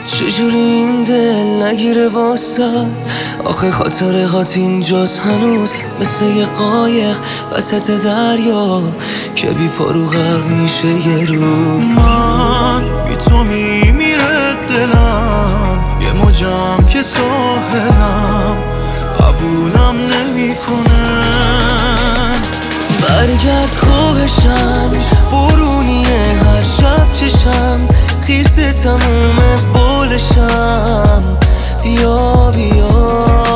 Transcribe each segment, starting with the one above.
چجوری این دل نگیره واسد؟ آخه خاطرهات اینجاست هنوز، مثل یه قایق وسط دریا که بی پارو غرق میشه یه روز. من بی تو میمیره دلم، یه موجم که ساحلم قبولم نمیکنه. برگرد خواهشم، برونیه هر شب چشم خیس تموم بولشم. بیا بیا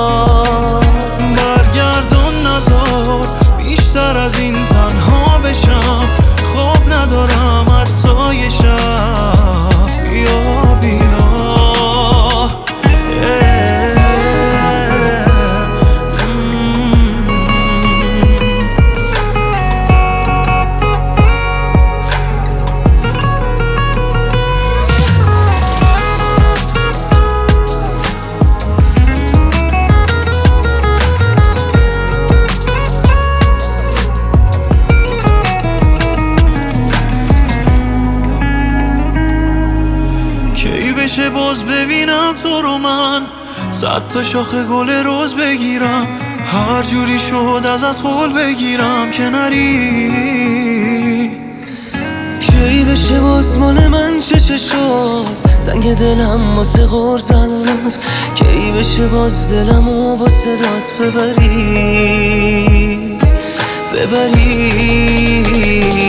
برگردون نزار بیشتر از این تنها بشم، خواب ندارم حتی یه شب. بیا بیا کی بشه باز ببینم تو رو من، 100 تا شاخه گل روز بگیرم، هر جوری شد ازت قول بگیرم که نری. کی بشه باز مال من چه شد، تنگ دلم واسه غر زدنت. کی بشه باز دلمو با صدات ببری